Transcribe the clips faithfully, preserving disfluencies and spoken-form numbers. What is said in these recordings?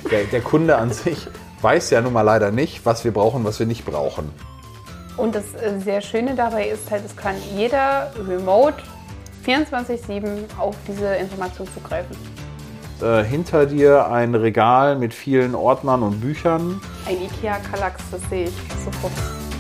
Der, der Kunde an sich weiß ja nun mal leider nicht, was wir brauchen, was wir nicht brauchen. Und das äh, sehr Schöne dabei ist halt, es kann jeder remote vierundzwanzig sieben auf diese Information zugreifen. Äh, hinter dir ein Regal mit vielen Ordnern und Büchern. Ein Ikea Kallax, das sehe ich sofort.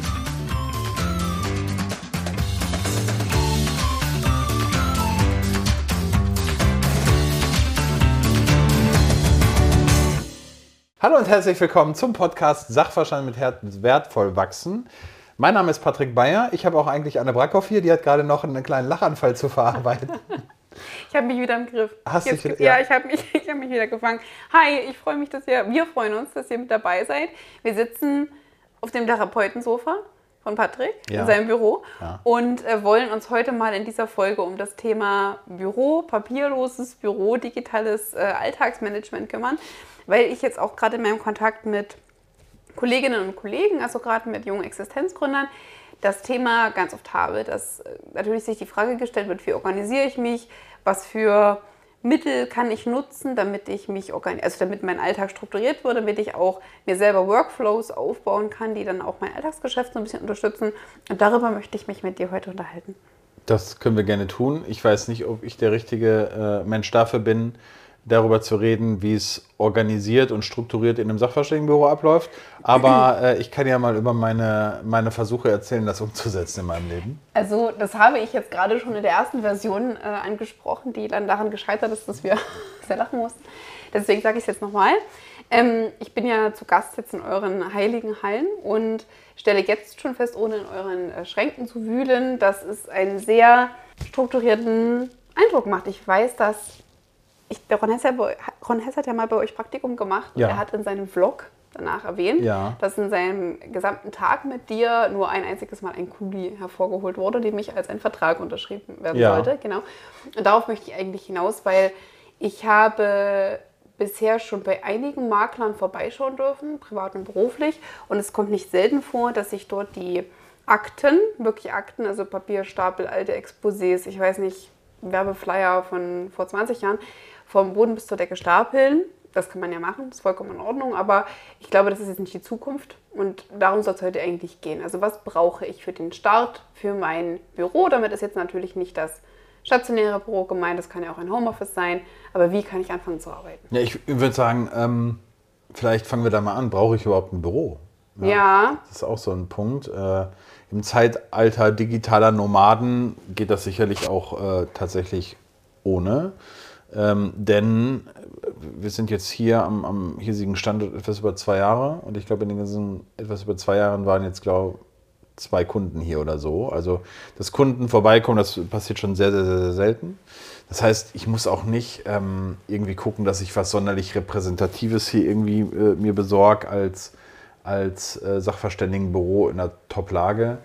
Hallo und herzlich willkommen zum Podcast Sachverstand mit Herz wertvoll wachsen. Mein Name ist Patrick Beyer. Ich habe auch eigentlich Anne Brackhoff hier, die hat gerade noch einen kleinen Lachanfall zu verarbeiten. Ich habe mich wieder im Griff. Hast Jetzt, dich, ja, ja, ich habe mich, ich hab mich wieder gefangen. Hi, ich freue mich, dass ihr, wir freuen uns, dass ihr mit dabei seid. Wir sitzen auf dem Therapeutensofa von Patrick ja. in seinem Büro ja. und äh, wollen uns heute mal in dieser Folge um das Thema Büro, papierloses Büro, digitales äh, Alltagsmanagement kümmern, weil ich jetzt auch gerade in meinem Kontakt mit Kolleginnen und Kollegen, also gerade mit jungen Existenzgründern, das Thema ganz oft habe, dass natürlich sich die Frage gestellt wird, wie organisiere ich mich, was für Mittel kann ich nutzen, damit ich mich organi- also damit mein Alltag strukturiert wird, damit ich auch mir selber Workflows aufbauen kann, die dann auch mein Alltagsgeschäft so ein bisschen unterstützen. Und darüber möchte ich mich mit dir heute unterhalten. Das können wir gerne tun. Ich weiß nicht, ob ich der richtige äh, Mensch dafür bin, darüber zu reden, wie es organisiert und strukturiert in einem Sachverständigenbüro abläuft. Aber äh, ich kann ja mal über meine, meine Versuche erzählen, das umzusetzen in meinem Leben. Also das habe ich jetzt gerade schon in der ersten Version äh, angesprochen, die dann daran gescheitert ist, dass wir sehr lachen mussten. Deswegen sage ich es jetzt nochmal. Ähm, ich bin ja zu Gast jetzt in euren heiligen Hallen und stelle jetzt schon fest, ohne in euren äh, Schränken zu wühlen, dass es einen sehr strukturierten Eindruck macht. Ich weiß, dass Ich, der Ron Hess, ja, Ron Hess hat ja mal bei euch Praktikum gemacht und ja. er hat in seinem Vlog danach erwähnt, ja. dass in seinem gesamten Tag mit dir nur ein einziges Mal ein Kuli hervorgeholt wurde, nämlich als ein Vertrag unterschrieben werden ja. sollte. Genau. Und darauf möchte ich eigentlich hinaus, weil ich habe bisher schon bei einigen Maklern vorbeischauen dürfen, privat und beruflich. Und es kommt nicht selten vor, dass ich dort die Akten, wirklich Akten, also Papierstapel, alte Exposés, ich weiß nicht, Werbeflyer von vor zwanzig Jahren, vom Boden bis zur Decke stapeln. Das kann man ja machen, das ist vollkommen in Ordnung, aber ich glaube, das ist jetzt nicht die Zukunft und darum soll es heute eigentlich gehen. Also was brauche ich für den Start, für mein Büro? Damit ist jetzt natürlich nicht das stationäre Büro gemeint, das kann ja auch ein Homeoffice sein, aber wie kann ich anfangen zu arbeiten? Ja, ich würde sagen, ähm, vielleicht fangen wir da mal an. Brauche ich überhaupt ein Büro? Ja. ja. Das ist auch so ein Punkt. Äh, Im Zeitalter digitaler Nomaden geht das sicherlich auch äh, tatsächlich ohne. Ähm, denn wir sind jetzt hier am, am hiesigen Standort etwas über zwei Jahre und ich glaube, in den ganzen etwas über zwei Jahren waren jetzt, glaube ich, zwei Kunden hier oder so. Also, dass Kunden vorbeikommen, das passiert schon sehr, sehr, sehr, sehr selten. Das heißt, ich muss auch nicht ähm, irgendwie gucken, dass ich was sonderlich Repräsentatives hier irgendwie äh, mir besorge als, als äh, Sachverständigenbüro in einer Top-Lage.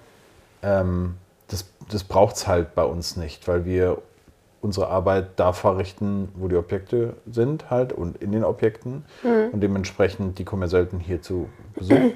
Ähm, das das braucht es halt bei uns nicht, weil wir unsere Arbeit da verrichten, wo die Objekte sind halt und in den Objekten. Mhm. Und dementsprechend, die kommen ja selten hier zu Besuch.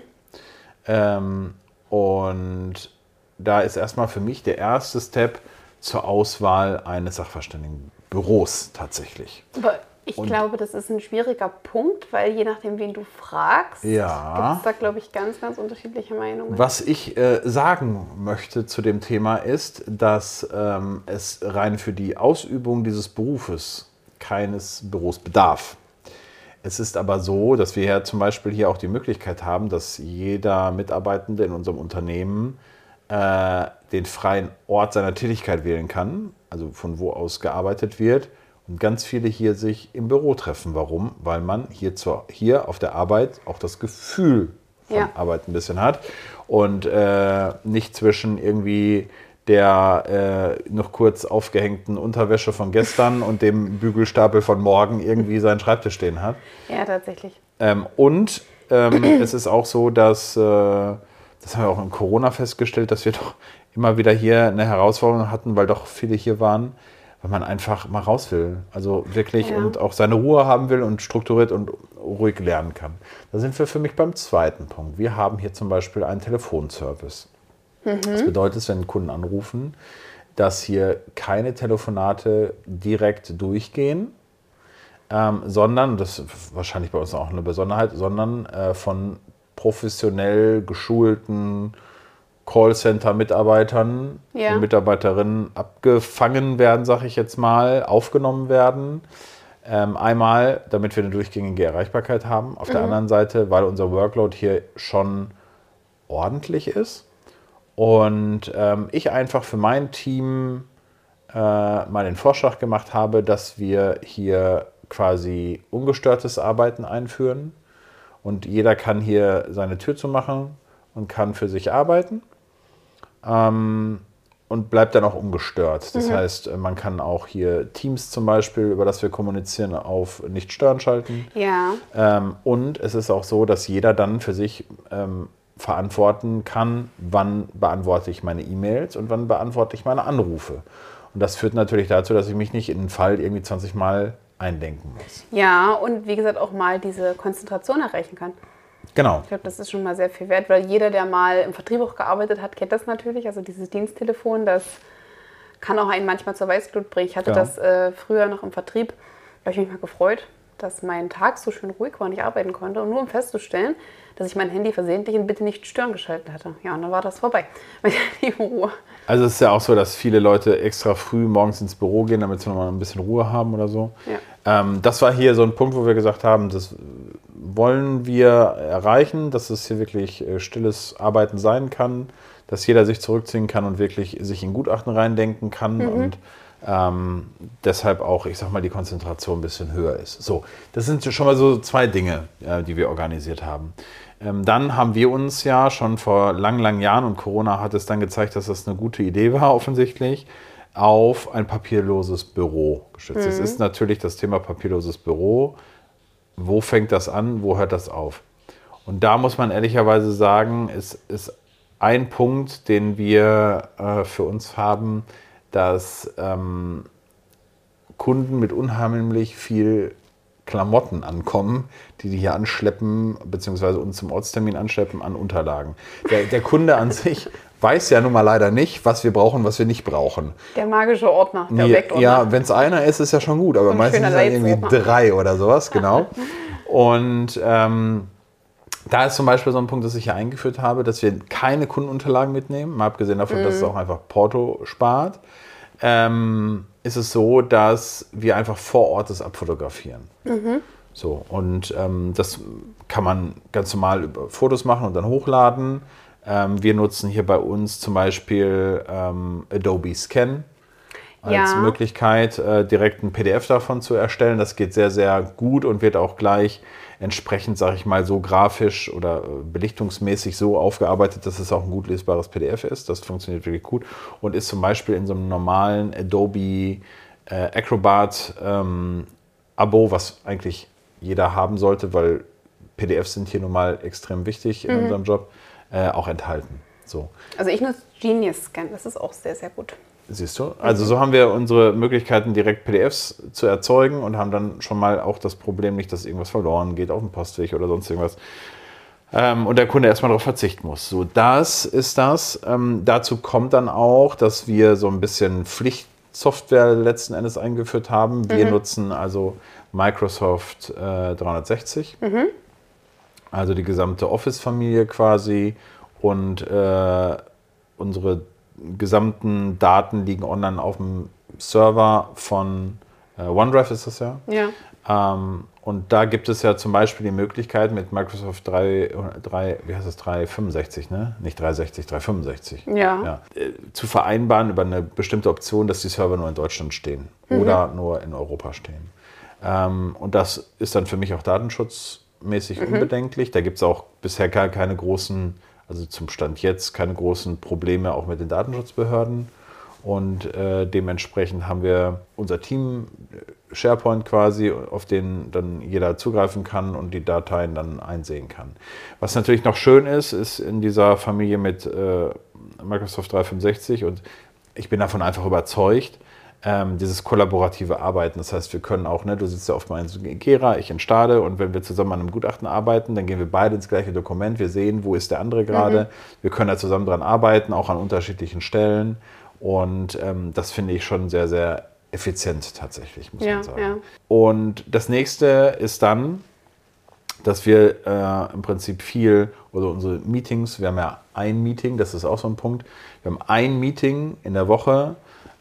ähm, und da ist erstmal für mich der erste Step zur Auswahl eines Sachverständigenbüros tatsächlich. Aber ich und glaube, das ist ein schwieriger Punkt, weil je nachdem, wen du fragst, ja, gibt es da, glaube ich, ganz, ganz unterschiedliche Meinungen. Was ich äh, sagen möchte zu dem Thema ist, dass ähm, es rein für die Ausübung dieses Berufes keines Büros bedarf. Es ist aber so, dass wir ja zum Beispiel hier auch die Möglichkeit haben, dass jeder Mitarbeitende in unserem Unternehmen äh, den freien Ort seiner Tätigkeit wählen kann, also von wo aus gearbeitet wird. Und ganz viele hier sich im Büro treffen. Warum? Weil man hier, zur, hier auf der Arbeit auch das Gefühl von ja. Arbeit ein bisschen hat. Und äh, nicht zwischen irgendwie der äh, noch kurz aufgehängten Unterwäsche von gestern und dem Bügelstapel von morgen irgendwie seinen Schreibtisch stehen hat. Ja, tatsächlich. Ähm, und ähm, es ist auch so, dass, äh, das haben wir auch in Corona festgestellt, dass wir doch immer wieder hier eine Herausforderung hatten, weil doch viele hier waren, weil man einfach mal raus will, also wirklich ja. und auch seine Ruhe haben will und strukturiert und ruhig lernen kann. Da sind wir für mich beim zweiten Punkt. Wir haben hier zum Beispiel einen Telefonservice. Mhm. Das bedeutet, wenn Kunden anrufen, dass hier keine Telefonate direkt durchgehen, ähm, sondern, das ist wahrscheinlich bei uns auch eine Besonderheit, sondern äh, von professionell geschulten Callcenter-Mitarbeitern Ja. und Mitarbeiterinnen abgefangen werden, sage ich jetzt mal, aufgenommen werden. Ähm, einmal, damit wir eine durchgängige Erreichbarkeit haben. Auf mhm. der anderen Seite, weil unser Workload hier schon ordentlich ist. Und ähm, ich einfach für mein Team äh, mal den Vorschlag gemacht habe, dass wir hier quasi ungestörtes Arbeiten einführen. Und jeder kann hier seine Tür zumachen und kann für sich arbeiten. Ähm, und bleibt dann auch ungestört. Das mhm. heißt, man kann auch hier Teams zum Beispiel, über das wir kommunizieren, auf nicht stören schalten. Ja. Ähm, und es ist auch so, dass jeder dann für sich ähm, verantworten kann, wann beantworte ich meine E-Mails und wann beantworte ich meine Anrufe. Und das führt natürlich dazu, dass ich mich nicht in einen Fall irgendwie zwanzig Mal eindenken muss. Ja, und wie gesagt auch mal diese Konzentration erreichen kann. Genau. Ich glaube, das ist schon mal sehr viel wert, weil jeder, der mal im Vertrieb auch gearbeitet hat, kennt das natürlich. Also dieses Diensttelefon, das kann auch einen manchmal zur Weißglut bringen. Ich hatte Genau. das äh, früher noch im Vertrieb, da habe ich mich mal gefreut, dass mein Tag so schön ruhig war und ich arbeiten konnte. Und nur um festzustellen, dass ich mein Handy versehentlich in Bitte nicht stören geschalten hatte. Ja, und dann war das vorbei mit der Ruhe. Also es ist ja auch so, dass viele Leute extra früh morgens ins Büro gehen, damit sie noch mal ein bisschen Ruhe haben oder so. Ja. Ähm, das war hier so ein Punkt, wo wir gesagt haben, das wollen wir erreichen, dass es hier wirklich äh, stilles Arbeiten sein kann, dass jeder sich zurückziehen kann und wirklich sich in Gutachten reindenken kann mhm. und ähm, deshalb auch, ich sag mal, die Konzentration ein bisschen höher ist. So, das sind schon mal so zwei Dinge, äh, die wir organisiert haben. Ähm, dann haben wir uns ja schon vor langen, langen Jahren, und Corona hat es dann gezeigt, dass das eine gute Idee war offensichtlich, auf ein papierloses Büro gestützt. Mhm. Es ist natürlich das Thema papierloses Büro. Wo fängt das an, wo hört das auf? Und da muss man ehrlicherweise sagen, es ist ein Punkt, den wir äh, für uns haben, dass ähm, Kunden mit unheimlich viel Klamotten ankommen, die die hier anschleppen, beziehungsweise uns zum Ortstermin anschleppen an Unterlagen. Der, der Kunde an sich weiß ja nun mal leider nicht, was wir brauchen, was wir nicht brauchen. Der magische Ordner, der ja, Objektordner. Ja, wenn es einer ist, ist ja schon gut, aber meistens sind es irgendwie drei oder sowas, genau. Und ähm, da ist zum Beispiel so ein Punkt, das ich hier eingeführt habe, dass wir keine Kundenunterlagen mitnehmen, mal abgesehen davon, mm. dass es auch einfach Porto spart. Ähm, ist es so, dass wir einfach vor Ort das abfotografieren. Mhm. So, und ähm, das kann man ganz normal über Fotos machen und dann hochladen. Ähm, wir nutzen hier bei uns zum Beispiel ähm, Adobe Scan als ja. Möglichkeit, äh, direkt ein P D F davon zu erstellen. Das geht sehr, sehr gut und wird auch gleich entsprechend, sage ich mal, so grafisch oder belichtungsmäßig so aufgearbeitet, dass es auch ein gut lesbares P D F ist. Das funktioniert wirklich gut und ist zum Beispiel in so einem normalen Adobe äh, Acrobat ähm, Abo, was eigentlich jeder haben sollte, weil P D Fs sind hier nun mal extrem wichtig in mhm. unserem Job, äh, auch enthalten. So. Also ich nutze Genius Scan, das ist auch sehr, sehr gut. Siehst du? Also so haben wir unsere Möglichkeiten, direkt P D Fs zu erzeugen und haben dann schon mal auch das Problem nicht, dass irgendwas verloren geht auf dem Postweg oder sonst irgendwas. Ähm, und der Kunde erstmal darauf verzichten muss. So, das ist das. Ähm, dazu kommt dann auch, dass wir so ein bisschen Pflichtsoftware letzten Endes eingeführt haben. Wir mhm. nutzen also Microsoft äh, dreihundertsechzig, mhm. also die gesamte Office-Familie quasi und äh, unsere gesamten Daten liegen online auf dem Server von äh, OneDrive ist das ja. Ja. Ähm, und da gibt es ja zum Beispiel die Möglichkeit mit Microsoft drei, drei, wie heißt das, dreihundertfünfundsechzig, ne? Nicht dreihundertsechzig, dreihundertfünfundsechzig. Ja. Ja. Äh, zu vereinbaren über eine bestimmte Option, dass die Server nur in Deutschland stehen mhm. oder nur in Europa stehen. Ähm, und das ist dann für mich auch datenschutzmäßig mhm. unbedenklich. Da gibt es auch bisher gar keine großen, also zum Stand jetzt, keine großen Probleme auch mit den Datenschutzbehörden. Und äh, dementsprechend haben wir unser Team SharePoint quasi, auf den dann jeder zugreifen kann und die Dateien dann einsehen kann. Was natürlich noch schön ist, ist in dieser Familie mit äh, Microsoft dreihundertfünfundsechzig und ich bin davon einfach überzeugt, ähm, dieses kollaborative Arbeiten. Das heißt, wir können auch, ne, du sitzt ja oft mal in Gera, ich in Stade und wenn wir zusammen an einem Gutachten arbeiten, dann gehen wir beide ins gleiche Dokument, wir sehen, wo ist der andere gerade, mhm. wir können da zusammen dran arbeiten, auch an unterschiedlichen Stellen. Und ähm, das finde ich schon sehr, sehr effizient tatsächlich, muss ja, man sagen. Ja. Und das nächste ist dann, dass wir äh, im Prinzip viel, oder unsere Meetings, wir haben ja ein Meeting, das ist auch so ein Punkt, wir haben ein Meeting in der Woche,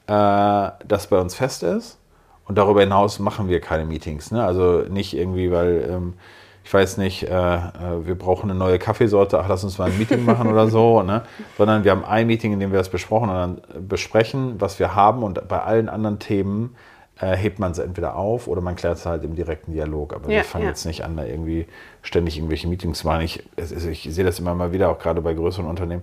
äh, das bei uns fest ist, und darüber hinaus machen wir keine Meetings. Ne? Also nicht irgendwie, weil, ähm, ich weiß nicht, äh, äh, wir brauchen eine neue Kaffeesorte, ach, lass uns mal ein Meeting machen oder so, ne? Sondern wir haben ein Meeting, in dem wir das besprochen und dann besprechen, was wir haben, und bei allen anderen Themen äh, hebt man es entweder auf oder man klärt es halt im direkten Dialog. Aber Ja, wir fangen ja. jetzt nicht an, da irgendwie ständig irgendwelche Meetings zu machen. Ich, es ist- ich sehe das immer mal wieder, auch gerade bei größeren Unternehmen.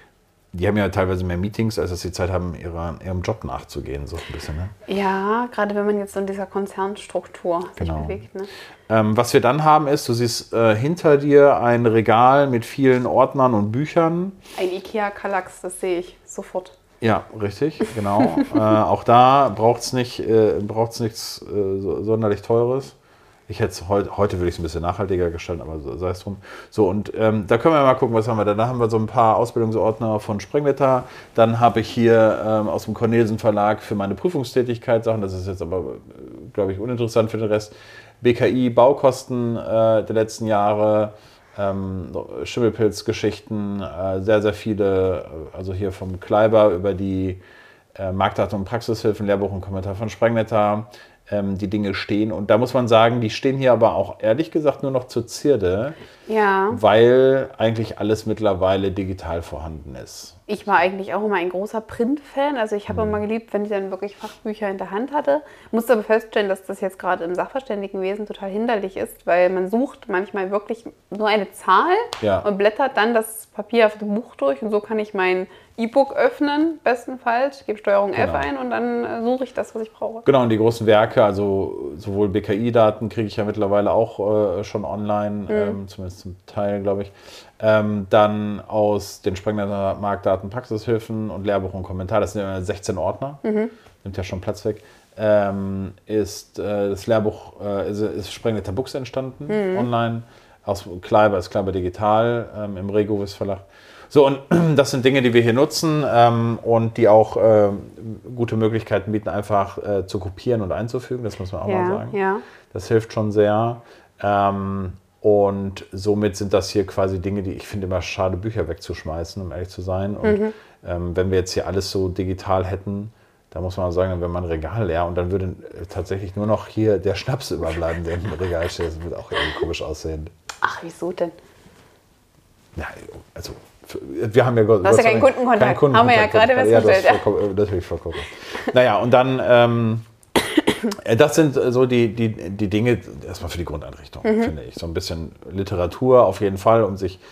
Die haben ja teilweise mehr Meetings, als dass sie Zeit haben, ihrer, ihrem Job nachzugehen, so ein bisschen. Ne? Ja, gerade wenn man jetzt so in dieser Konzernstruktur sich Genau. bewegt. Ne? Ähm, was wir dann haben ist, du siehst äh, hinter dir ein Regal mit vielen Ordnern und Büchern. Ein Ikea-Kallax, das sehe ich sofort. Ja, richtig, genau. äh, auch da braucht es nicht, äh, braucht's nichts äh, so, sonderlich Teures. Ich hätte es heute, heute würde ich es ein bisschen nachhaltiger gestalten, aber so, sei es drum. So, und ähm, da können wir mal gucken, was haben wir da. Da haben wir so ein paar Ausbildungsordner von Sprengwetter. Dann habe ich hier ähm, aus dem Cornelsen Verlag für meine Prüfungstätigkeit Sachen. Das ist jetzt aber, äh, glaube ich, uninteressant für den Rest. B K I Baukosten äh, der letzten Jahre. Ähm, Schimmelpilzgeschichten, äh, sehr, sehr viele, äh, also hier vom Kleiber über die äh, Marktdaten und Praxishilfen, Lehrbuch und Kommentar von Sprengnetter, ähm, die Dinge stehen. Und da muss man sagen, die stehen hier aber auch ehrlich gesagt nur noch zur Zierde, Ja, weil eigentlich alles mittlerweile digital vorhanden ist. ich war eigentlich auch immer ein großer Print-Fan. Also ich habe Mhm. immer geliebt, wenn ich dann wirklich Fachbücher in der Hand hatte. Musste aber feststellen, dass das jetzt gerade im Sachverständigenwesen total hinderlich ist, weil man sucht manchmal wirklich nur eine Zahl Ja. und blättert dann das papierhafte Buch durch. Und so kann ich mein E-Book öffnen, bestenfalls, gebe Steuerung F Genau. ein und dann äh, suche ich das, was ich brauche. Genau, und die großen Werke, also sowohl B K I-Daten kriege ich ja mittlerweile auch äh, schon online, ähm, zumindest zum Teil, glaube ich. Ähm, dann aus den Sprengnetter Marktdaten, Praxishilfen und Lehrbuch und Kommentar, das sind ja sechzehn Ordner, nimmt ja schon Platz weg, ähm, ist äh, das Lehrbuch, äh, ist, ist Sprengnetter Books entstanden, online, aus Kleiber, ist Kleiber Digital, ähm, im Regovis Verlag. So, und das sind Dinge, die wir hier nutzen ähm, und die auch ähm, gute Möglichkeiten bieten, einfach äh, zu kopieren und einzufügen, das muss man auch mal Ja, sagen. ja. Das hilft schon sehr. Ähm, und somit sind das hier quasi Dinge, die ich finde immer schade, Bücher wegzuschmeißen, um ehrlich zu sein. Und Mhm. ähm, wenn wir jetzt hier alles so digital hätten, da muss man sagen, dann wäre mein Regal leer und dann würde äh, tatsächlich nur noch hier der Schnaps überbleiben, der im Regal steht. Das würde auch irgendwie komisch aussehen. Ach, wieso denn? Ja, also für- wir haben ja Gott, Du hast ja Gott sei keinen Dank Kundenkontakt. keinen Haben wir ja gerade Ja, du hast festgestellt, ja. vollkommen- äh, natürlich vollkommen. Naja, und dann, ähm, äh, das sind so die, die, die Dinge, erstmal für die Grundeinrichtung, Mhm. finde ich. So ein bisschen Literatur auf jeden Fall, um sich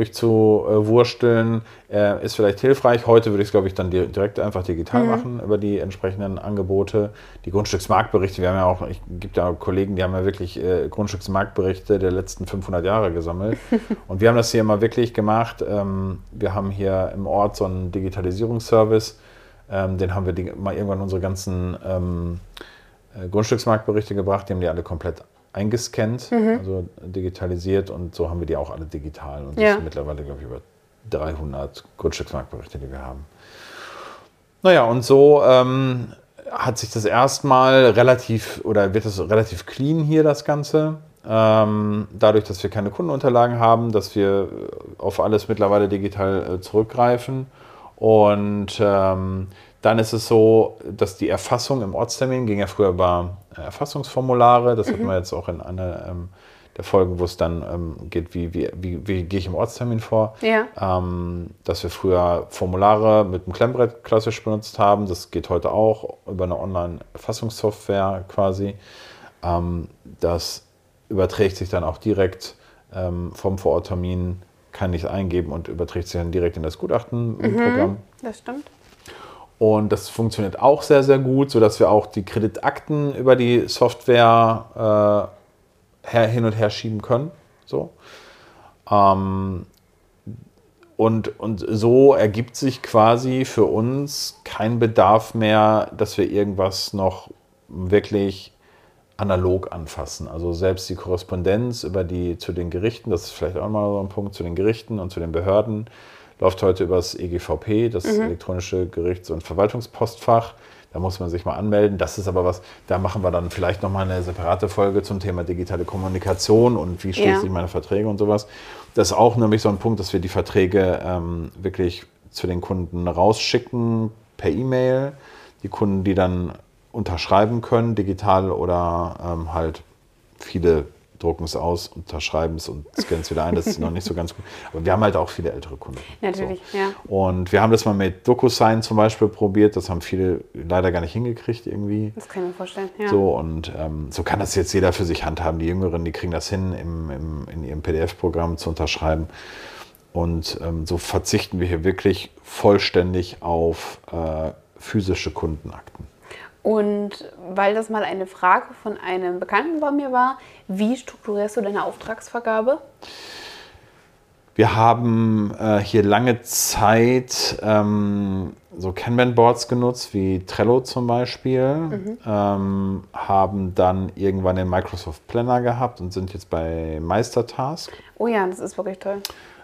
durchzuwursteln, äh, ist vielleicht hilfreich. Heute würde ich es, glaube ich, dann di- direkt einfach digital Mhm. machen über die entsprechenden Angebote. Die Grundstücksmarktberichte, wir haben ja auch, es gibt ja Kollegen, die haben ja wirklich äh, Grundstücksmarktberichte der letzten fünfhundert Jahre gesammelt. Und wir haben das hier immer wirklich gemacht. Ähm, wir haben hier im Ort so einen Digitalisierungsservice. Ähm, den haben wir die, mal irgendwann unsere ganzen ähm, äh, Grundstücksmarktberichte gebracht. Die haben die alle komplett eingescannt, also digitalisiert, und so haben wir die auch alle digital. Und das Ja. sind mittlerweile, glaube ich, über dreihundert Grundstücksmarktberichte, die wir haben. Naja, und so ähm, hat sich das erstmal relativ, oder wird es relativ clean hier, das Ganze. Ähm, dadurch, dass wir keine Kundenunterlagen haben, dass wir auf alles mittlerweile digital äh, zurückgreifen. Und ähm, dann ist es so, dass die Erfassung im Ortstermin ging ja früher über äh, Erfassungsformulare. Das hatten wir jetzt auch in einer ähm, der Folgen, wo es dann ähm, geht, wie, wie, wie, wie gehe ich im Ortstermin vor. Ja. Ähm, dass wir früher Formulare mit einem Klemmbrett klassisch benutzt haben. Das geht heute auch über eine Online-Erfassungssoftware quasi. Ähm, das überträgt sich dann auch direkt ähm, vom Vororttermin, kann ich eingeben und überträgt sich dann direkt in das Gutachtenprogramm. Das stimmt. Und das funktioniert auch sehr, sehr gut, sodass wir auch die Kreditakten über die Software äh, her, hin und her schieben können. So. Ähm, und, und so ergibt sich quasi für uns kein Bedarf mehr, dass wir irgendwas noch wirklich analog anfassen. Also selbst die Korrespondenz über die, zu den Gerichten, das ist vielleicht auch mal so ein Punkt, zu den Gerichten und zu den Behörden, läuft heute über das E G V P, das elektronische Gerichts- und Verwaltungspostfach. Da muss man sich mal anmelden. Das ist aber was, da machen wir dann vielleicht nochmal eine separate Folge zum Thema digitale Kommunikation und wie schließe ich meine Verträge und sowas. Das ist auch nämlich so ein Punkt, dass wir die Verträge ähm, wirklich zu den Kunden rausschicken per E-Mail. Die Kunden, die dann unterschreiben können, digital oder ähm, halt viele drucken es aus, unterschreiben es und scannen es wieder ein. Das ist noch nicht so ganz gut. Aber wir haben halt auch viele ältere Kunden. Natürlich, so. ja. Und wir haben das mal mit DocuSign zum Beispiel probiert. Das haben viele leider gar nicht hingekriegt irgendwie. Das kann ich mir vorstellen, ja. So, und ähm, so kann das jetzt jeder für sich handhaben. Die Jüngeren, die kriegen das hin, im, im, in ihrem P D F-Programm zu unterschreiben. Und ähm, so verzichten wir hier wirklich vollständig auf äh, physische Kundenakten. Und weil das mal eine Frage von einem Bekannten bei mir war, wie strukturierst du deine Auftragsvergabe? Wir haben äh, hier lange Zeit ähm, so Kanban-Boards genutzt, wie Trello zum Beispiel, mhm. ähm, haben dann irgendwann den Microsoft Planner gehabt und sind jetzt bei Meistertask. Oh ja, das ist wirklich toll.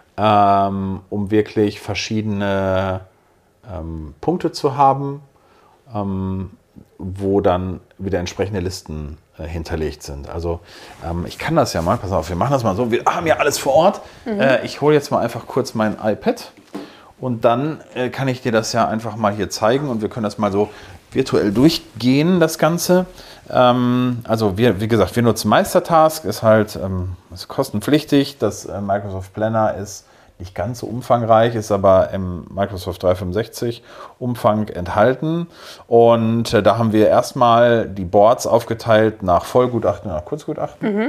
Ähm, um wirklich verschiedene ähm, Punkte zu haben, ähm, wo dann wieder entsprechende Listen äh, hinterlegt sind. Also ähm, ich kann das ja mal, pass auf, wir machen das mal so, wir haben ja alles vor Ort. Mhm. Äh, ich hole jetzt mal einfach kurz mein iPad und dann äh, kann ich dir das ja einfach mal hier zeigen und wir können das mal so virtuell durchgehen, das Ganze. Ähm, also wir, wie gesagt, wir nutzen Meistertask, ist halt ähm, ist kostenpflichtig. Das äh, Microsoft Planner ist nicht ganz so umfangreich, ist aber im Microsoft dreihundertfünfundsechzig Umfang enthalten. Und äh, da haben wir erstmal die Boards aufgeteilt nach Vollgutachten und nach Kurzgutachten. Mhm.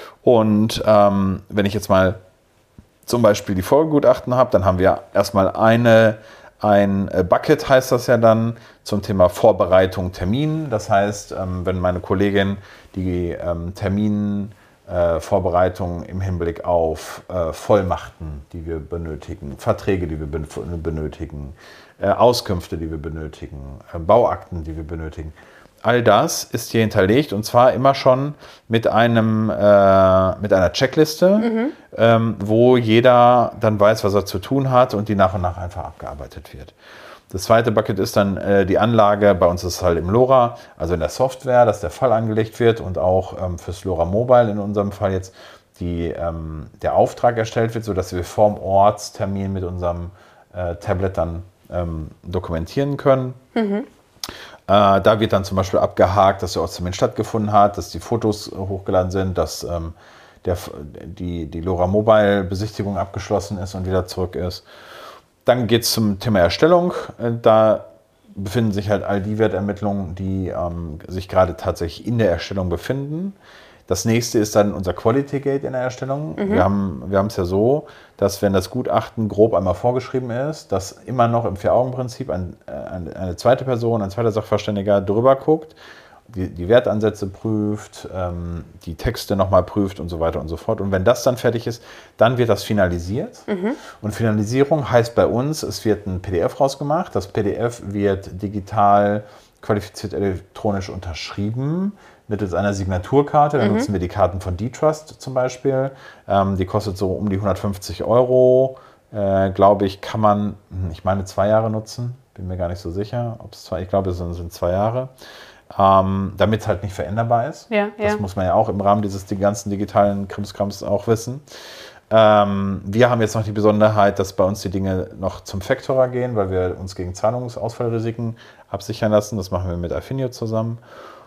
Und ähm, wenn ich jetzt mal zum Beispiel die Vollgutachten habe, dann haben wir erstmal eine, ein Bucket, heißt das ja dann, zum Thema Vorbereitung, Termin. Das heißt, ähm, wenn meine Kollegin die ähm, Termin Äh, Vorbereitungen im Hinblick auf äh, Vollmachten, die wir benötigen, Verträge, die wir ben- benötigen, äh, Auskünfte, die wir benötigen, äh, Bauakten, die wir benötigen. All das ist hier hinterlegt und zwar immer schon mit, einem, äh, mit einer Checkliste, mhm. ähm, wo jeder dann weiß, was er zu tun hat und die nach und nach einfach abgearbeitet wird. Das zweite Bucket ist dann äh, die Anlage, bei uns ist es halt im LoRa, also in der Software, dass der Fall angelegt wird und auch ähm, fürs LoRa Mobile in unserem Fall jetzt die, ähm, der Auftrag erstellt wird, sodass wir vorm Ortstermin mit unserem äh, Tablet dann ähm, dokumentieren können. Mhm. Äh, da wird dann zum Beispiel abgehakt, dass der Ortstermin stattgefunden hat, dass die Fotos hochgeladen sind, dass ähm, der, die, die LoRa Mobile Besichtigung abgeschlossen ist und wieder zurück ist. Dann geht es zum Thema Erstellung. Da befinden sich halt all die Wertermittlungen, die ähm, sich gerade tatsächlich in der Erstellung befinden. Das nächste ist dann unser Quality Gate in der Erstellung. Mhm. Wir haben wir haben es ja so, dass wenn das Gutachten grob einmal vorgeschrieben ist, dass immer noch im Vier-Augen-Prinzip ein, ein, eine zweite Person, ein zweiter Sachverständiger drüber guckt, die, die Wertansätze prüft, ähm, die Texte nochmal prüft und so weiter und so fort. Und wenn das dann fertig ist, dann wird das finalisiert. Mhm. Und Finalisierung heißt bei uns, es wird ein P D F rausgemacht. Das P D F wird digital qualifiziert elektronisch unterschrieben mittels einer Signaturkarte. Da mhm. nutzen wir die Karten von D-Trust zum Beispiel. Ähm, die kostet so um die hundertfünfzig Euro. Äh, glaube ich, kann man, ich meine, zwei Jahre nutzen. Bin mir gar nicht so sicher, ob es zwei, ich glaube, es sind, sind zwei Jahre. Ähm, damit es halt nicht veränderbar ist. Ja, das ja. muss man ja auch im Rahmen dieses die ganzen digitalen Krimskrams auch wissen. Ähm, wir haben jetzt noch die Besonderheit, dass bei uns die Dinge noch zum Factorer gehen, weil wir uns gegen Zahlungsausfallrisiken absichern lassen. Das machen wir mit Affinio zusammen.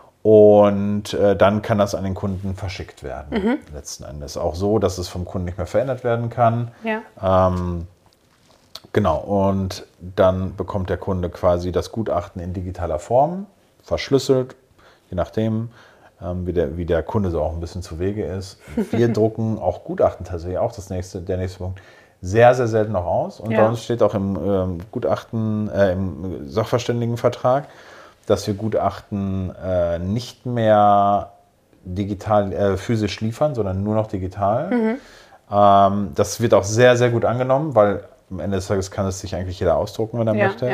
Und äh, dann kann das an den Kunden verschickt werden. Mhm. Letzten Endes auch so, dass es vom Kunden nicht mehr verändert werden kann. Ja. Ähm, genau, und dann bekommt der Kunde quasi das Gutachten in digitaler Form, verschlüsselt, je nachdem, ähm, wie, der, wie der Kunde so auch ein bisschen zu Wege ist. Wir drucken auch Gutachten tatsächlich, auch das nächste, der nächste Punkt, sehr, sehr selten noch aus. Und ja. bei uns steht auch im ähm, Gutachten, äh, im Sachverständigenvertrag, dass wir Gutachten äh, nicht mehr digital, äh, physisch liefern, sondern nur noch digital. Mhm. Ähm, das wird auch sehr, sehr gut angenommen, weil am Ende des Tages kann es sich eigentlich jeder ausdrucken, wenn er ja, möchte. Ja.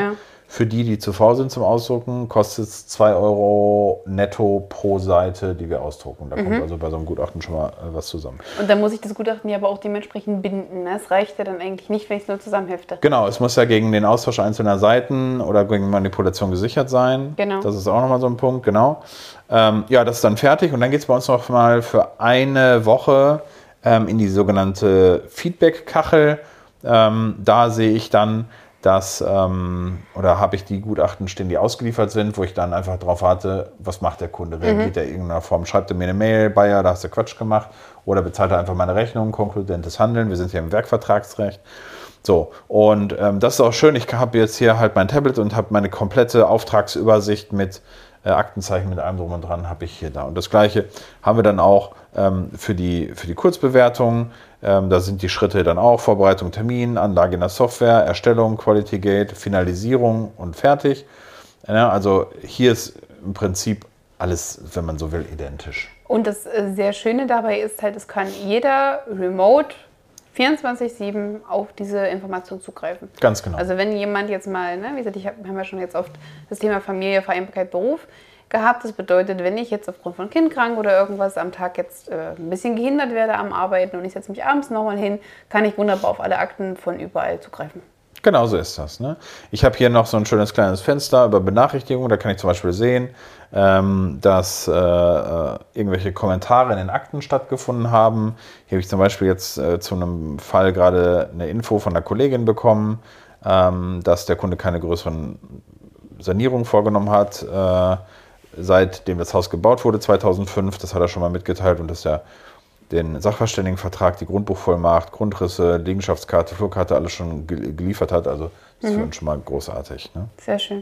Für die, die zu faul sind zum Ausdrucken, kostet es zwei Euro netto pro Seite, die wir ausdrucken. Da mhm. kommt also bei so einem Gutachten schon mal äh, was zusammen. Und dann muss ich das Gutachten ja aber auch dementsprechend binden. Ne? Es reicht ja dann eigentlich nicht, wenn ich es nur zusammenhefte. Genau, es muss ja gegen den Austausch einzelner Seiten oder gegen Manipulation gesichert sein. Genau. Das ist auch nochmal so ein Punkt, genau. Ähm, ja, das ist dann fertig und dann geht es bei uns noch mal für eine Woche ähm, in die sogenannte Feedback-Kachel. Ähm, da sehe ich dann, dass, ähm, oder habe ich die Gutachten stehen, die ausgeliefert sind, wo ich dann einfach drauf warte, was macht der Kunde? Reagiert mhm. er in irgendeiner Form? Schreibt er mir eine Mail, Bayer, da hast du Quatsch gemacht? Oder bezahlt er einfach meine Rechnung, konkludentes Handeln? Wir sind ja im Werkvertragsrecht. So, und ähm, das ist auch schön, ich habe jetzt hier halt mein Tablet und habe meine komplette Auftragsübersicht mit äh, Aktenzeichen, mit allem drum und dran, habe ich hier da. Und das Gleiche haben wir dann auch ähm, für die, für die Kurzbewertung. Ähm, da sind die Schritte dann auch: Vorbereitung, Termin, Anlage in der Software, Erstellung, Quality Gate, Finalisierung und fertig. Ja, also hier ist im Prinzip alles, wenn man so will, identisch. Und das äh, sehr Schöne dabei ist halt, es kann jeder remote vierundzwanzig sieben auf diese Information zugreifen. Ganz genau. Also wenn jemand jetzt mal, ne, wie gesagt, ich hab, haben ja schon jetzt oft das Thema Familie, Vereinbarkeit, Beruf gehabt. Das bedeutet, wenn ich jetzt aufgrund von Kind krank oder irgendwas am Tag jetzt äh, ein bisschen gehindert werde am Arbeiten und ich setze mich abends nochmal hin, kann ich wunderbar auf alle Akten von überall zugreifen. Genau so ist das. Ne? Ich habe hier noch so ein schönes kleines Fenster über Benachrichtigungen. Da kann ich zum Beispiel sehen, ähm, dass äh, irgendwelche Kommentare in den Akten stattgefunden haben. Hier habe ich zum Beispiel jetzt äh, zu einem Fall gerade eine Info von einer Kollegin bekommen, ähm, dass der Kunde keine größeren Sanierungen vorgenommen hat, äh, seitdem das Haus gebaut wurde, zweitausendfünf. Das hat er schon mal mitgeteilt und dass er den Sachverständigenvertrag, die Grundbuchvollmacht, Grundrisse, Liegenschaftskarte, Flurkarte alles schon geliefert hat. Also das ist mhm. für uns schon mal großartig. Ne? Sehr schön.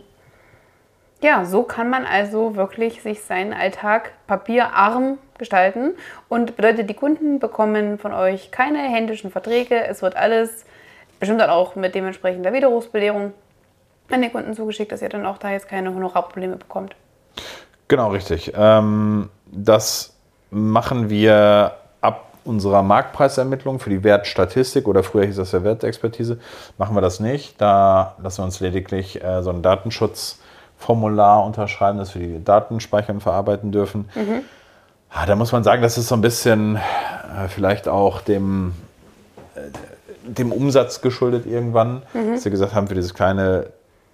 Ja, so kann man also wirklich sich seinen Alltag papierarm gestalten und bedeutet, die Kunden bekommen von euch keine händischen Verträge. Es wird alles bestimmt dann auch mit dementsprechender Widerrufsbelehrung an den Kunden zugeschickt, dass ihr dann auch da jetzt keine Honorarprobleme bekommt. Genau, richtig. Ähm, das machen wir ab unserer Marktpreisermittlung für die Wertstatistik, oder früher hieß das ja Wertexpertise, machen wir das nicht. Da lassen wir uns lediglich äh, so ein Datenschutzformular unterschreiben, dass wir die Daten speichern und verarbeiten dürfen. Mhm. Ja, da muss man sagen, das ist so ein bisschen äh, vielleicht auch dem, äh, dem Umsatz geschuldet irgendwann, mhm. dass wir gesagt haben, für dieses kleine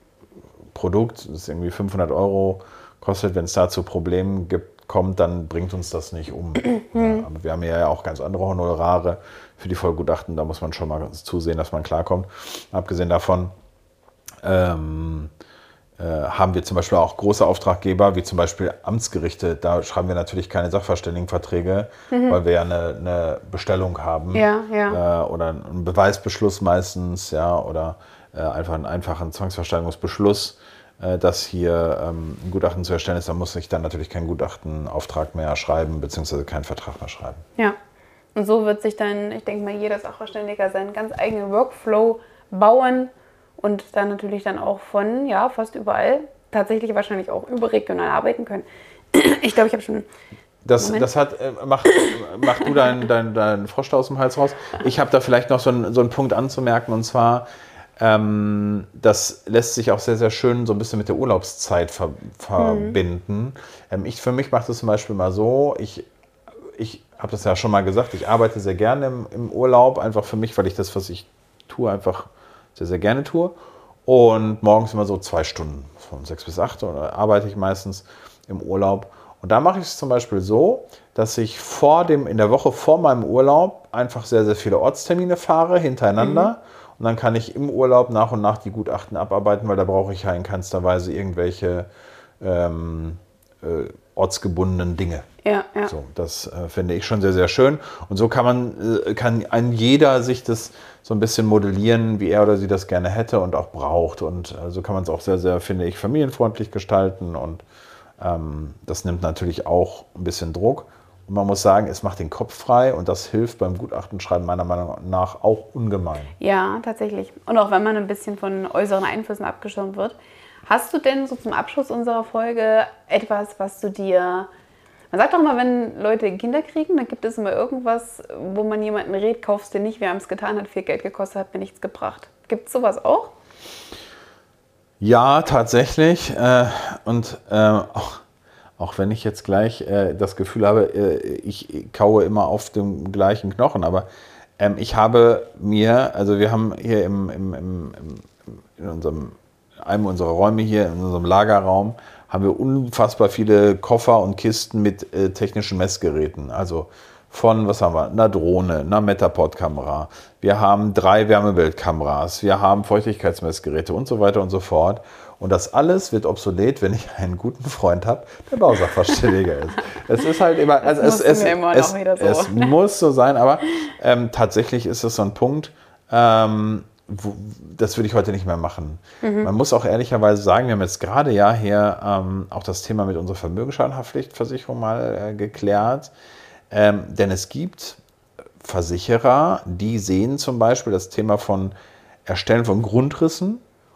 Produkt, das ist irgendwie fünfhundert Euro kostet, wenn es da zu Problemen gibt, kommt, dann bringt uns das nicht um. Ja, aber wir haben ja auch ganz andere Honorare für die Vollgutachten, da muss man schon mal zusehen, dass man klarkommt. Abgesehen davon ähm, äh, haben wir zum Beispiel auch große Auftraggeber, wie zum Beispiel Amtsgerichte. Da schreiben wir natürlich keine Sachverständigenverträge, mhm. weil wir ja eine, eine Bestellung haben, ja, ja. Äh, oder einen Beweisbeschluss meistens, ja, oder äh, einfach einen einfachen Zwangsversteigerungsbeschluss, dass hier ähm, ein Gutachten zu erstellen ist, dann muss ich dann natürlich keinen Gutachtenauftrag mehr schreiben, beziehungsweise keinen Vertrag mehr schreiben. Ja, und so wird sich dann, ich denke mal, jeder Sachverständiger seinen ganz eigenen Workflow bauen und dann natürlich dann auch von, ja, fast überall tatsächlich wahrscheinlich auch überregional arbeiten können. Ich glaube, ich habe schon... Das, das hat, äh, mach, mach du deinen dein, dein Frosch aus dem Hals raus. Ich habe da vielleicht noch so, ein, so einen Punkt anzumerken, und zwar... Ähm, das lässt sich auch sehr, sehr schön so ein bisschen mit der Urlaubszeit ver verbinden. Mhm. Ähm, ich, für mich macht es zum Beispiel mal so, ich, ich habe das ja schon mal gesagt, ich arbeite sehr gerne im, im Urlaub, einfach für mich, weil ich das, was ich tue, einfach sehr, sehr gerne tue. Und morgens immer so zwei Stunden, von sechs bis acht, oder arbeite ich meistens im Urlaub. Und da mache ich es zum Beispiel so, dass ich vor dem, in der Woche vor meinem Urlaub einfach sehr, sehr viele Ortstermine fahre, hintereinander. Mhm. Und dann kann ich im Urlaub nach und nach die Gutachten abarbeiten, weil da brauche ich ja in keinster Weise irgendwelche ähm, äh, ortsgebundenen Dinge. Ja, ja. So, das äh, finde ich schon sehr, sehr schön. Und so kann man, äh, kann ein jeder sich das so ein bisschen modellieren, wie er oder sie das gerne hätte und auch braucht. Und äh, so kann man es auch sehr, sehr, finde ich, familienfreundlich gestalten. Und ähm, das nimmt natürlich auch ein bisschen Druck. Und man muss sagen, es macht den Kopf frei, und das hilft beim Gutachtenschreiben meiner Meinung nach auch ungemein. Ja, tatsächlich. Und auch wenn man ein bisschen von äußeren Einflüssen abgeschirmt wird. Hast du denn so zum Abschluss unserer Folge etwas, was du dir... Man sagt doch immer, wenn Leute Kinder kriegen, dann gibt es immer irgendwas, wo man jemanden rät, kaufst du nicht, wir haben es getan, hat viel Geld gekostet, hat mir nichts gebracht. Gibt es sowas auch? Ja, tatsächlich. Äh, und äh, auch, auch wenn ich jetzt gleich äh, das Gefühl habe, äh, ich kaue immer auf dem gleichen Knochen, aber ähm, ich habe mir, also wir haben hier im, im, im, im, in unserem, einem unserer Räume hier, in unserem Lagerraum, haben wir unfassbar viele Koffer und Kisten mit äh, technischen Messgeräten. Also von, was haben wir, einer Drohne, einer Metapod-Kamera. Wir haben drei Wärmebildkameras, wir haben Feuchtigkeitsmessgeräte und so weiter und so fort. Und das alles wird obsolet, wenn ich einen guten Freund habe, der Bausachverständiger ist. Es ist halt immer, also es, es, immer es, noch wieder so. es muss so sein, aber ähm, tatsächlich ist es so ein Punkt, ähm, wo, das würde ich heute nicht mehr machen. Mhm. Man muss auch ehrlicherweise sagen, wir haben jetzt gerade ja hier ähm, auch das Thema mit unserer Vermögensschadenhaftpflichtversicherung mal äh, geklärt. Ähm, denn es gibt Versicherer, die sehen zum Beispiel das Thema von Erstellen von Grundrissen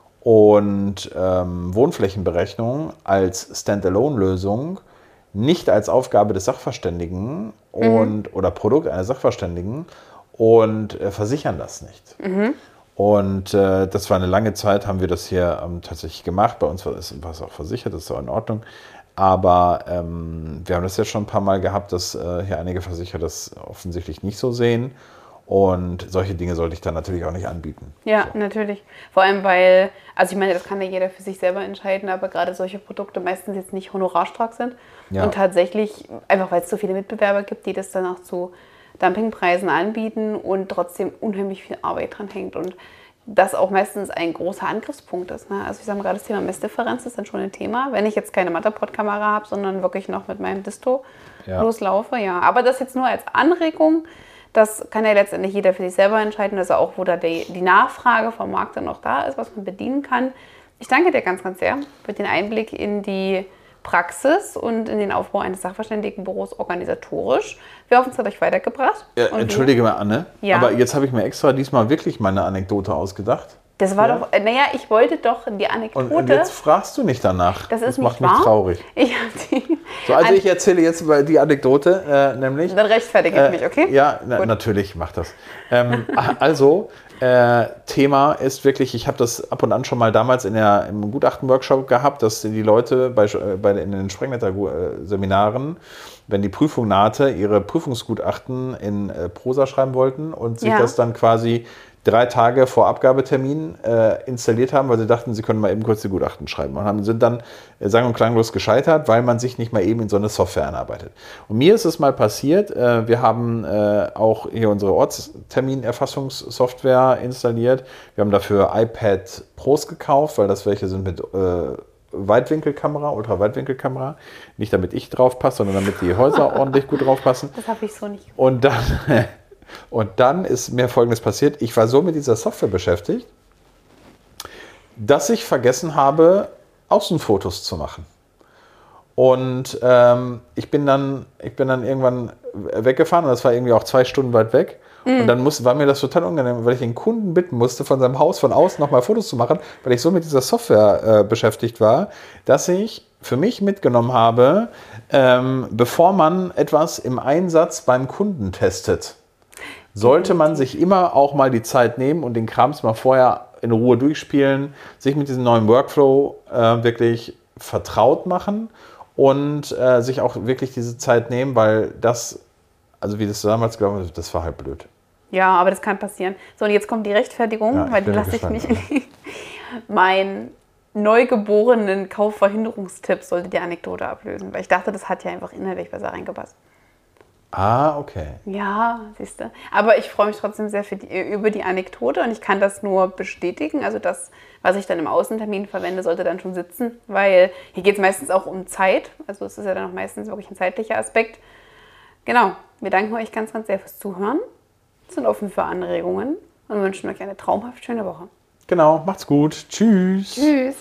und ähm, Wohnflächenberechnung als Standalone-Lösung, nicht als Aufgabe des Sachverständigen und, mhm. oder Produkt eines Sachverständigen und äh, versichern das nicht. Mhm. Und äh, das war eine lange Zeit, haben wir das hier ähm, tatsächlich gemacht. Bei uns war es auch versichert, das ist auch in Ordnung. Aber ähm, wir haben das jetzt schon ein paar Mal gehabt, dass äh, hier einige Versicherer das offensichtlich nicht so sehen. Und solche Dinge sollte ich dann natürlich auch nicht anbieten. Ja, so. Natürlich. Vor allem, weil, also ich meine, das kann ja jeder für sich selber entscheiden, aber gerade solche Produkte meistens jetzt nicht honorarstark sind. Ja. Und tatsächlich, einfach weil es so viele Mitbewerber gibt, die das dann auch zu Dumpingpreisen anbieten und trotzdem unheimlich viel Arbeit dran hängt. Und das auch meistens ein großer Angriffspunkt ist. Ne? Also ich sage mal gerade, das Thema Messdifferenz ist dann schon ein Thema, wenn ich jetzt keine Matterport-Kamera habe, sondern wirklich noch mit meinem Disto ja. loslaufe. Ja. Aber das jetzt nur als Anregung, das kann ja letztendlich jeder für sich selber entscheiden, also auch, wo da die, die Nachfrage vom Markt dann noch da ist, was man bedienen kann. Ich danke dir ganz, ganz sehr für den Einblick in die Praxis und in den Aufbau eines Sachverständigenbüros organisatorisch. Wir hoffen, es hat euch weitergebracht. Ja, entschuldige mal, Anne, ja. aber jetzt habe ich mir extra diesmal wirklich meine Anekdote ausgedacht. Das war ja. doch, naja, ich wollte doch die Anekdote. Und jetzt fragst du nicht danach. Das, ist das macht nicht mich wahr. traurig. Ich die so, also ich erzähle jetzt über die Anekdote, äh, nämlich. Dann rechtfertige ich äh, mich, okay? Ja, na, natürlich, mach das. Ähm, also, äh, Thema ist wirklich, ich habe das ab und an schon mal damals in der, im Gutachten-Workshop gehabt, dass die Leute bei, bei in den Sprengnetter-Seminaren, wenn die Prüfung nahte, ihre Prüfungsgutachten in äh, Prosa schreiben wollten und sich ja. das dann quasi drei Tage vor Abgabetermin äh, installiert haben, weil sie dachten, sie können mal eben kurz die Gutachten schreiben. Und haben, sind dann äh, sang- und klanglos gescheitert, weil man sich nicht mal eben in so eine Software einarbeitet. Und mir ist es mal passiert, äh, wir haben äh, auch hier unsere Ortsterminerfassungssoftware installiert. Wir haben dafür iPad Pros gekauft, weil das welche sind mit äh, Weitwinkelkamera, Ultraweitwinkelkamera. Nicht damit ich drauf passe, sondern damit die Häuser ordentlich gut drauf passen. Das habe ich so nicht. Und dann... Und dann ist mir Folgendes passiert. Ich war so mit dieser Software beschäftigt, dass ich vergessen habe, Außenfotos zu machen. Und ähm, ich, bin dann, ich bin dann irgendwann weggefahren und das war irgendwie auch zwei Stunden weit weg. Mhm. Und dann muss, war mir das total unangenehm, weil ich den Kunden bitten musste, von seinem Haus von außen nochmal Fotos zu machen, weil ich so mit dieser Software äh, beschäftigt war, dass ich für mich mitgenommen habe, ähm, bevor man etwas im Einsatz beim Kunden testet, sollte man sich immer auch mal die Zeit nehmen und den Krams mal vorher in Ruhe durchspielen, sich mit diesem neuen Workflow äh, wirklich vertraut machen und äh, sich auch wirklich diese Zeit nehmen, weil das, also wie das damals glaube ich, das war halt blöd. Ja, aber das kann passieren. So, und jetzt kommt die Rechtfertigung, ja, weil die lasse ich nicht. Mein neugeborenen Kaufverhinderungstipp sollte die Anekdote ablösen, weil ich dachte, das hat ja einfach inhaltlich besser reingepasst. Ah, okay. Ja, siehst du. Aber ich freue mich trotzdem sehr für die, über die Anekdote und ich kann das nur bestätigen. Also das, was ich dann im Außentermin verwende, sollte dann schon sitzen, weil hier geht es meistens auch um Zeit. Also es ist ja dann auch meistens wirklich ein zeitlicher Aspekt. Genau, wir danken euch ganz, ganz sehr fürs Zuhören, sind offen für Anregungen und wünschen euch eine traumhaft schöne Woche. Genau, macht's gut. Tschüss. Tschüss.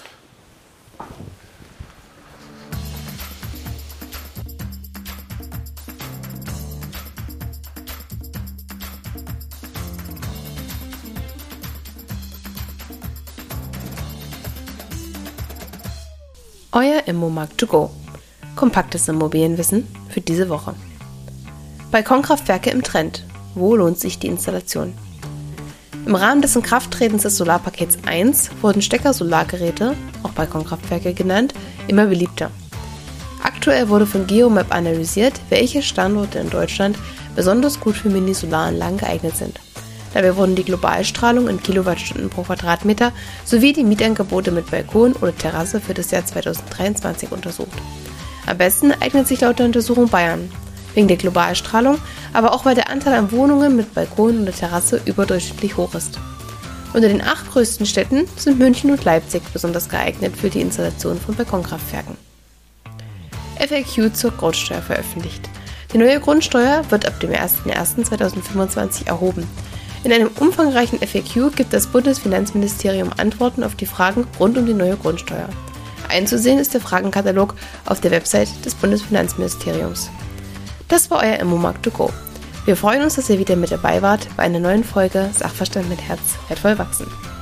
Euer Immomarkt to go. Kompaktes Immobilienwissen für diese Woche. Balkonkraftwerke im Trend. Wo lohnt sich die Installation? Im Rahmen des Inkrafttretens des Solarpakets eins wurden Stecker-Solargeräte, auch Balkonkraftwerke genannt, immer beliebter. Aktuell wurde von Geomap analysiert, welche Standorte in Deutschland besonders gut für Mini-Solaranlagen geeignet sind. Dabei wurden die Globalstrahlung in Kilowattstunden pro Quadratmeter sowie die Mietangebote mit Balkon oder Terrasse für das Jahr zweitausenddreiundzwanzig untersucht. Am besten eignet sich laut der Untersuchung Bayern, wegen der Globalstrahlung, aber auch weil der Anteil an Wohnungen mit Balkon oder Terrasse überdurchschnittlich hoch ist. Unter den acht größten Städten sind München und Leipzig besonders geeignet für die Installation von Balkonkraftwerken. F A Q zur Grundsteuer veröffentlicht. Die neue Grundsteuer wird ab dem ersten ersten zweitausendfünfundzwanzig erhoben. In einem umfangreichen F A Q gibt das Bundesfinanzministerium Antworten auf die Fragen rund um die neue Grundsteuer. Einzusehen ist der Fragenkatalog auf der Website des Bundesfinanzministeriums. Das war euer Immomarkt to go. Wir freuen uns, dass ihr wieder mit dabei wart bei einer neuen Folge Sachverstand mit Herz, wertvoll wachsen.